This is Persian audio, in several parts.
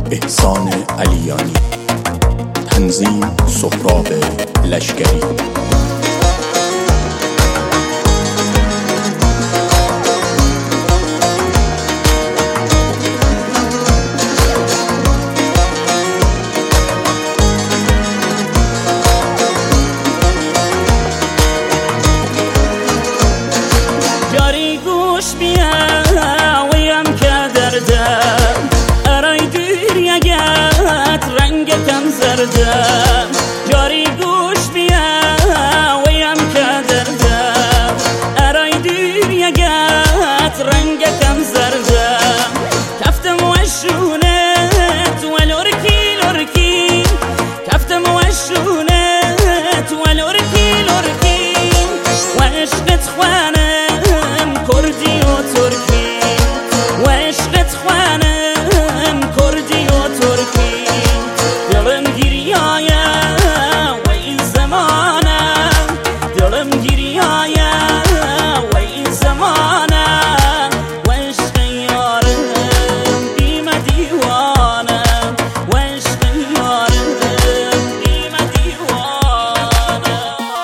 احسان علیانی، تنظیم سهراب لشکری. جاری گوش بیا ویم که دردم ارای دیر یگت رنگ کم زردم. جاری گوش بیا ویم که دردم ارای دیر یگت رنگ کم زردم. کفتم وشونت ولورکی لورکی، کفتم وشونت ولورکی لورکی، و عشقت خوانم کردی و ترکی، و عشقت خوانم کردی و ترکی. دلم گریایه و این زمانه، دلم گریایه و این زمانه، و عشق یارم بیم دیوانه، و عشق یارم بیم دیوانه.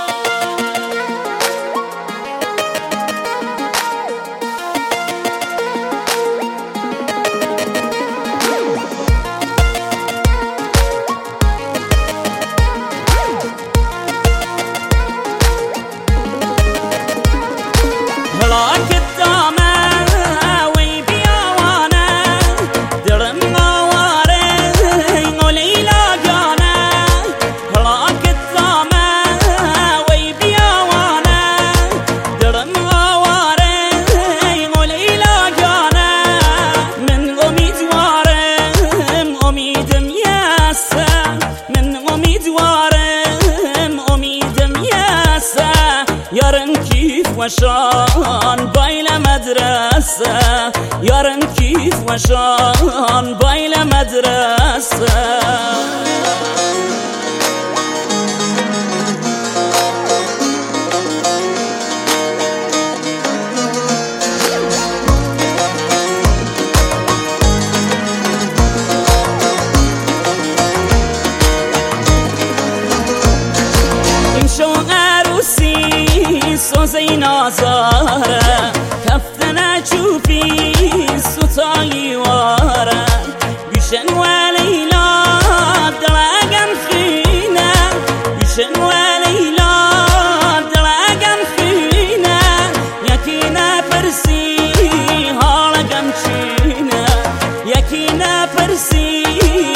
هلاك الدامة وي بياوانا، درم مواري وليلا جانا. هلاك الدامة وي بياوانا، درم مواري وليلا جانا. من أميد وارم أميدم ياسا، من أميد وارم أميدم ياسا. يارن كيف وشان بايل مدرسة، يارن كيف وشان بايل مدرسة. شو عروسی سوزی نازاره، کفتنه چوبی ستایی واره. گوشن و لیلا دلگم خینه، گوشن و لیلا دلگم خینه. یکی نپرسی حالگم چینه، یکی نپرسی